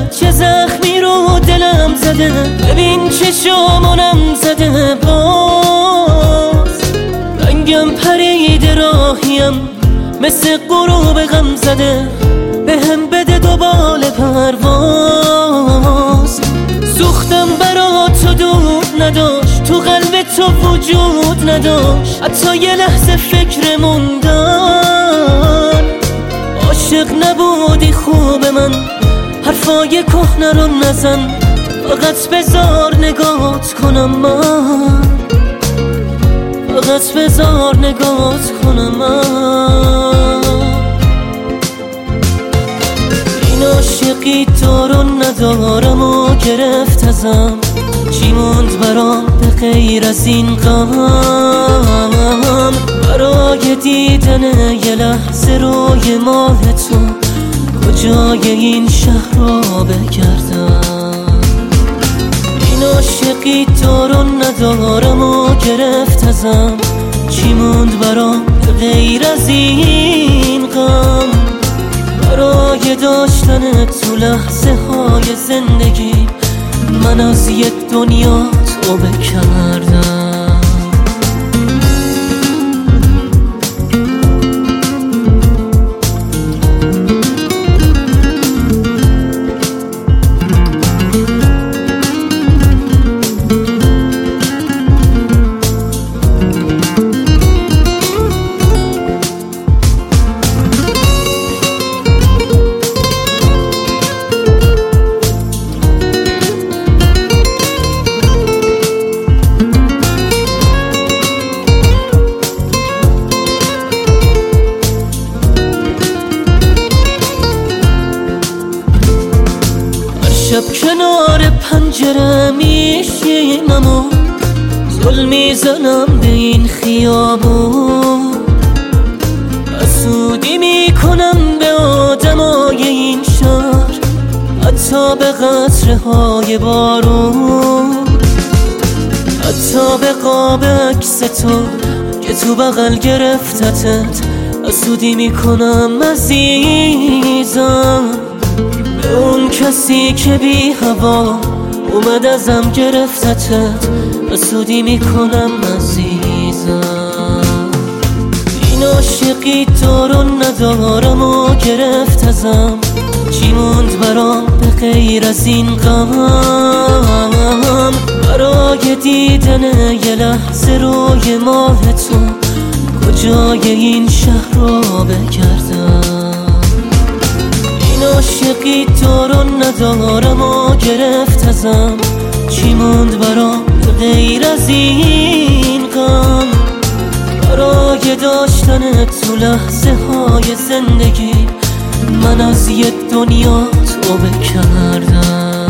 چه زخمی رو دلم زده، ببین چه شامونم زده، باز رنگم پریده راهیم مثل غروب غم زده، بهم بده دو بال پرواز. سوختم برا تو دود نداشت، تو قلب تو وجود نداشت، حتی یه لحظه فکر موندن. عاشق نبودی خوب من، حرفای کهنه رو نزن، فقط بذار نگات کنم من، فقط بذار نگات کنم من. این عاشقی تو رو ندارم و گرفت ازم، چی موند برام به غیر از این غم؟ برای دیدن یه لحظه روی ماه تو کجای این شهر را بگردم؟ این عاشقی تو رو ندارم و گرفت ازم، چی موند برام به غیر از این غم؟ برای داشتن تو لحظه های زندگی من از یک دنیا توبه کردم. شب کنار پنجره میشینم و زل میزنم به این خیابون، حسودی میکنم به آدمای این شهر، حتی به قطره های بارون، حتی به قاب عکس تو که تو بغل گرفتتت، حسودی میکنم عزیزم به اون کسی که بی هوا اومد ازم گرفتتت، حسودی میکنم عزیزم. این عاشقی تو رو ندارم و گرفت ازم، چی موند برام به غیر از این غم؟ برای دیدن یه لحظه روی ماه تو کجای این شهر را بگردم؟ این عاشقی تو رو ندارم و گرفت ازم، چی موند برام غیر از این غم؟ برای داشتن تو لحظه های زندگی من از یک دنیا توبه کردم.